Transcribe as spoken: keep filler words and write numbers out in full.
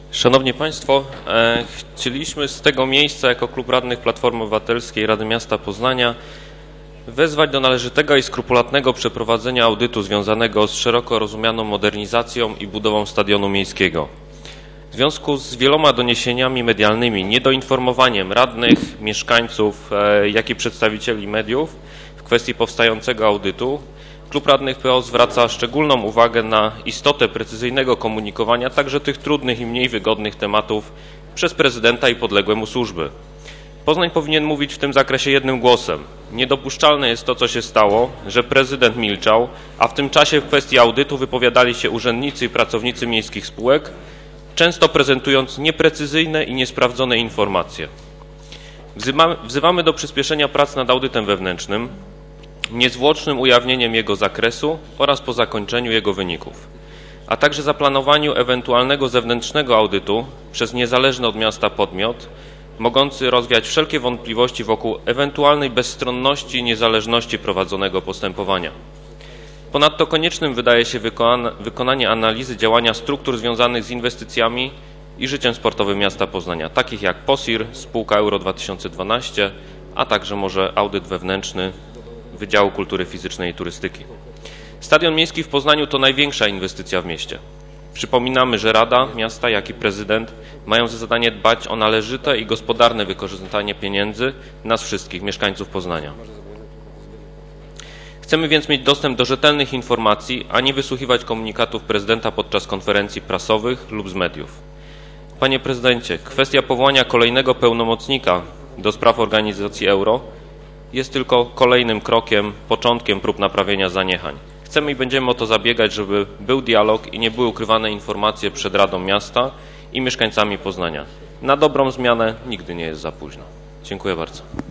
Szanowni Państwo, e, chcieliśmy z tego miejsca jako Klub Radnych Platformy Obywatelskiej Rady Miasta Poznania wezwać do należytego i skrupulatnego przeprowadzenia audytu związanego z szeroko rozumianą modernizacją i budową stadionu miejskiego. W związku z wieloma doniesieniami medialnymi, niedoinformowaniem radnych, mieszkańców, e, jak i przedstawicieli mediów w kwestii powstającego audytu, Klub Radnych P O zwraca szczególną uwagę na istotę precyzyjnego komunikowania także tych trudnych i mniej wygodnych tematów przez prezydenta i podległe mu służby. Poznań powinien mówić w tym zakresie jednym głosem. Niedopuszczalne jest to, co się stało, że prezydent milczał, a w tym czasie w kwestii audytu wypowiadali się urzędnicy i pracownicy miejskich spółek, często prezentując nieprecyzyjne i niesprawdzone informacje. Wzywamy, wzywamy do przyspieszenia prac nad audytem wewnętrznym, niezwłocznym ujawnieniem jego zakresu oraz po zakończeniu jego wyników, a także zaplanowaniu ewentualnego zewnętrznego audytu przez niezależny od miasta podmiot, mogący rozwiać wszelkie wątpliwości wokół ewentualnej bezstronności i niezależności prowadzonego postępowania. Ponadto koniecznym wydaje się wykona, wykonanie analizy działania struktur związanych z inwestycjami i życiem sportowym miasta Poznania, takich jak POSIR, spółka Euro dwa tysiące dwanaście, a także może audyt wewnętrzny Wydziału Kultury Fizycznej i Turystyki. Stadion miejski w Poznaniu to największa inwestycja w mieście. Przypominamy, że Rada Miasta, jak i prezydent mają za zadanie dbać o należyte i gospodarne wykorzystanie pieniędzy nas wszystkich, mieszkańców Poznania. Chcemy więc mieć dostęp do rzetelnych informacji, a nie wysłuchiwać komunikatów prezydenta podczas konferencji prasowych lub z mediów. Panie prezydencie, kwestia powołania kolejnego pełnomocnika do spraw organizacji euro jest tylko kolejnym krokiem, początkiem prób naprawienia zaniechań. Chcemy i będziemy o to zabiegać, żeby był dialog i nie były ukrywane informacje przed Radą Miasta i mieszkańcami Poznania. Na dobrą zmianę nigdy nie jest za późno. Dziękuję bardzo.